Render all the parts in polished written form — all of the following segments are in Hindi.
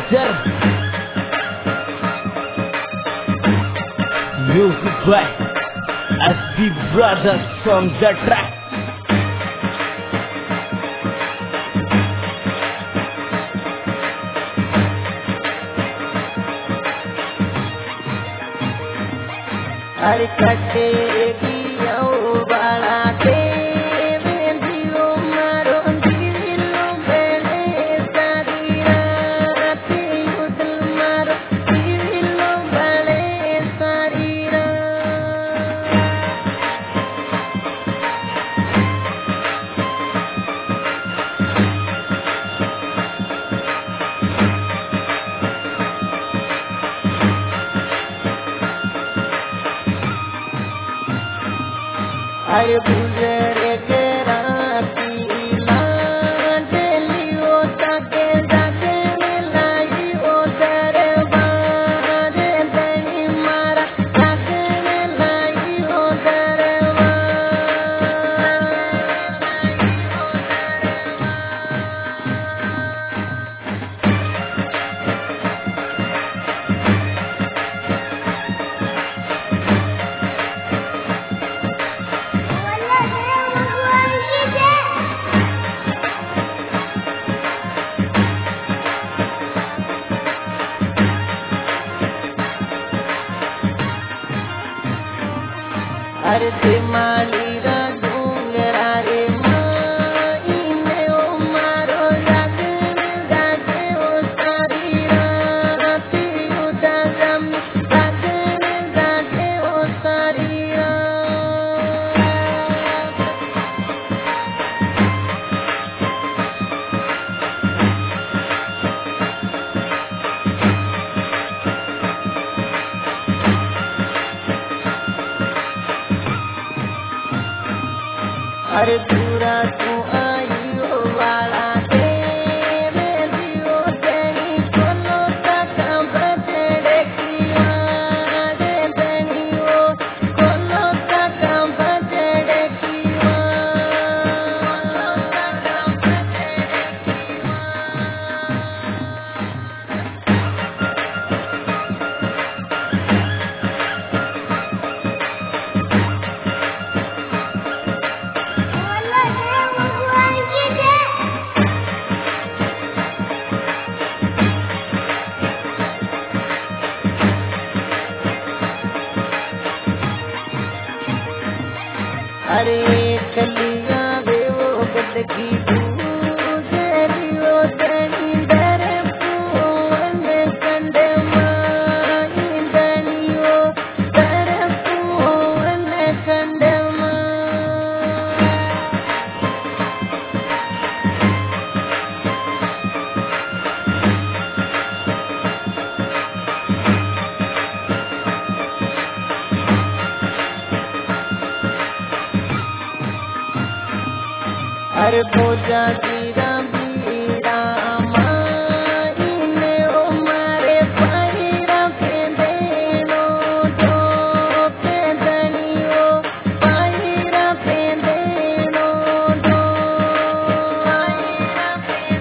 Master. Music by SD Brothers from the track. हर कटे दियो बड़ा देवे दियो मारो दिलो बेले सारी रात उदल मारो दिलो बेले सारी अरे गुजरे के राती लाडलियो ताके जाके लाई ओ दरबार दनी मारा ताके लाई ओ दरबार। अरे सिमाली रा डूंगरा रे माईने ओ मारो जागे जागे ओ सारी रात उदागम जागे जागे ओ सारी अरे पूरा तू आयो वाला देवे दियो तेरी कोलो तक बजड़े किया रे तेरी ओ कोलो तक बजड़े किया अरे कलिया वे वो बदकी दूसरियो तनी दर पूवन कंडे माई दनियो दर पूवन कंडे अरे भोजा गिरा बीरा माईने ओ मारे पाईरा फेंदेनो तो फेंदनियो पाईरा फेंदेनो तो पाईरा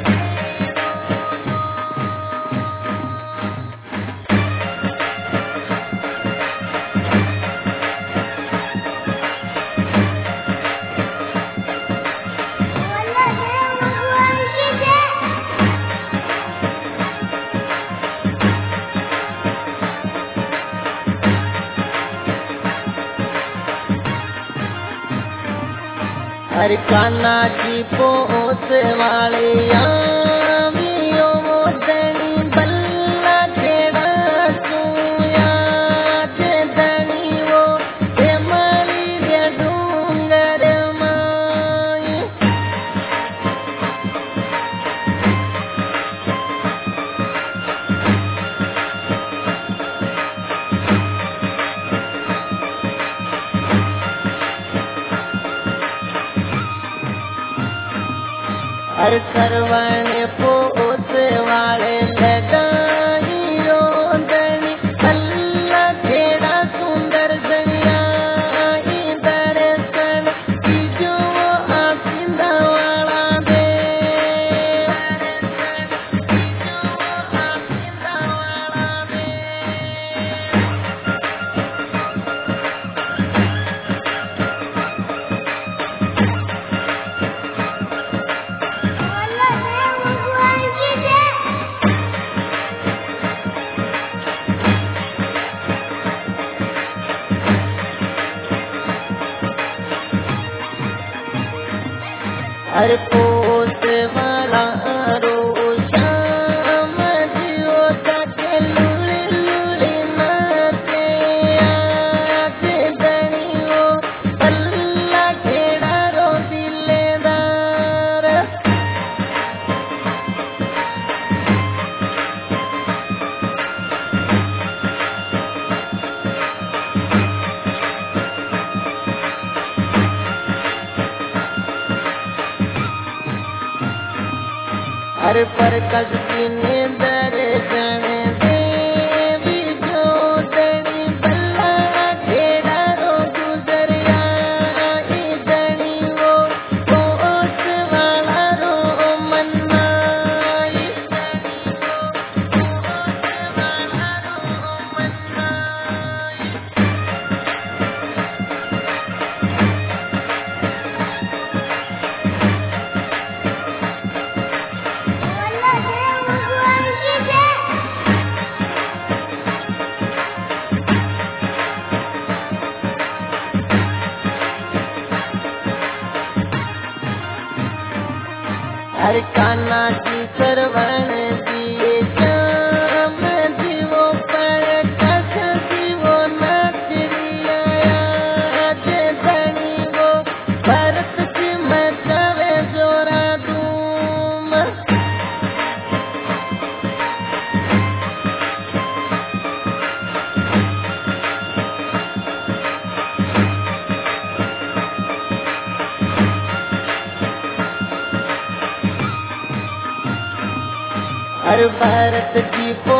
हर काना की पोस वाले आमियो मोदनी बल्ला खेड़ा सुया चेदनी वो हेमली रे डूंगर माई। हर सरवण अरे पोस वाला रो श्याम जियो तक लुली लुली नाचे आज दणियो पल्ला खेड़ा रो दिलेदार। अरे पर कसकी नींदर जन देवी जो दणी बल्ला खेड़ा रो गुजरिया दणी वो पोस वाला रो मन्ना दणी वो पोस वाला रो मन्ना। अरे कान्हा जी सरवण दिए श्याम जीवो पर कस जीवो नाच रिया आज धनी वो भरत जी मचावे जोरा धूम। अरे भरत जी को